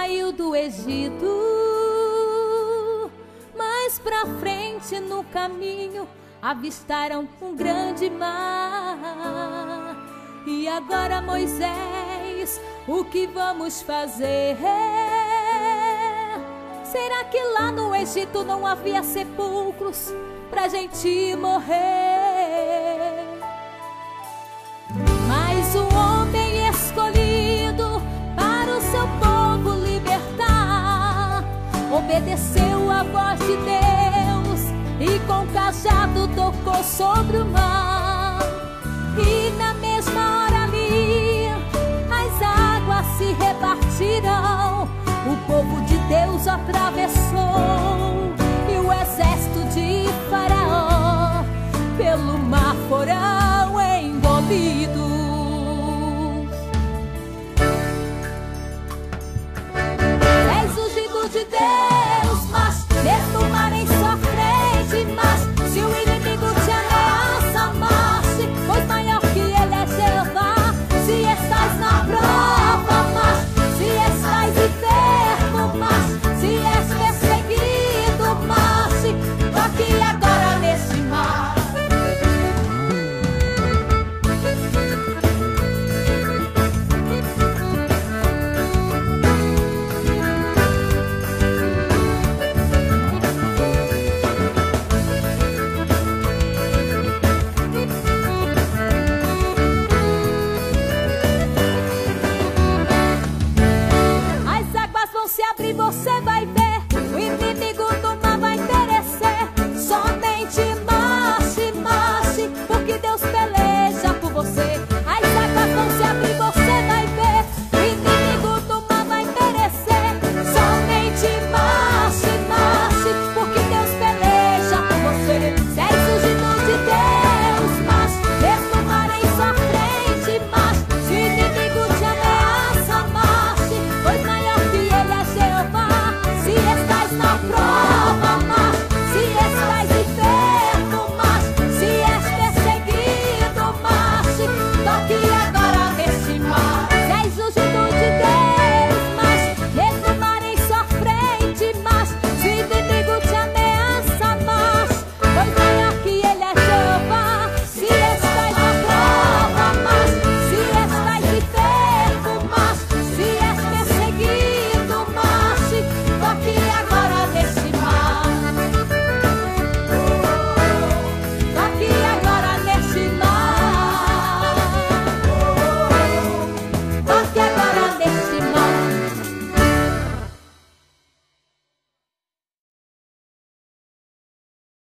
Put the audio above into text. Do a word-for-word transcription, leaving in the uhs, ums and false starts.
saiu do Egito. Mais pra frente no caminho avistaram um grande mar. E agora, Moisés, o que vamos fazer? Será que lá no Egito não havia sepulcros pra gente morrer? Mas o homem escolhido para o seu povo libertar obedeceu a voz de Deus e com o cajado tocou sobre o mar. E na mesma hora ali as águas se repartiram. O povo de Deus atravessou